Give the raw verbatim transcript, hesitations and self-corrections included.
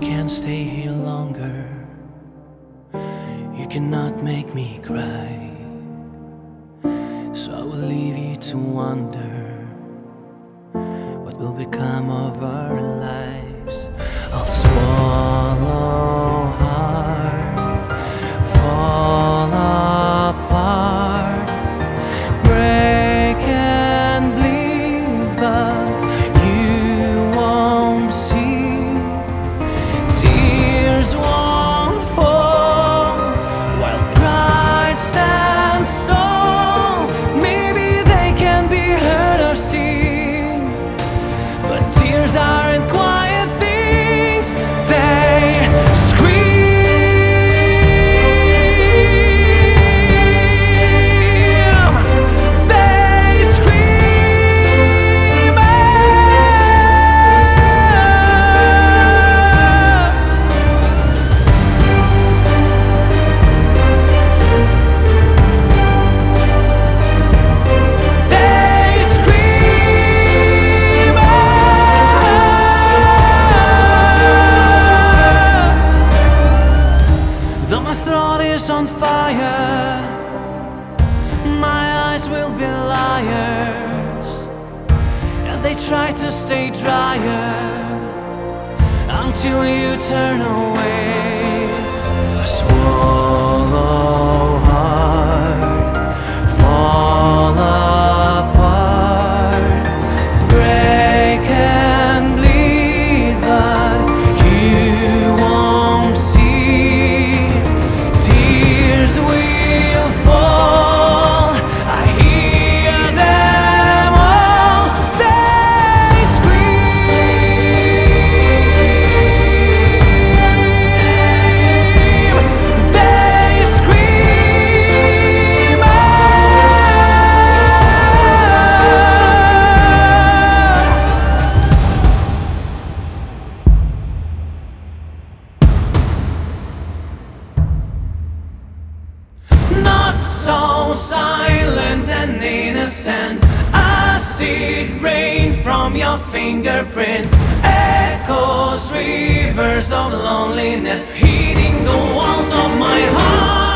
can't stay here longer. You cannot make me cry, so I will leave you to wonder what will become of our lives. I'll swallow hard, fall apart, break and bleed, but you won't see. Tears won't fall while pride stands tall. Maybe they can be heard or seen, but tears aren't quiet things. They scream. They scream. They scream. Though my throat is on fire, my eyes will be liars, and they try to stay drier until you turn away. I swallow hard, fall apart, break and bleed, but you won't see. Tears will fall, I hear them all. They scream. They scream. Not so silent and innocent. Acid rain from your fingerprints, echoes, rivers of loneliness, hitting the walls of my heart.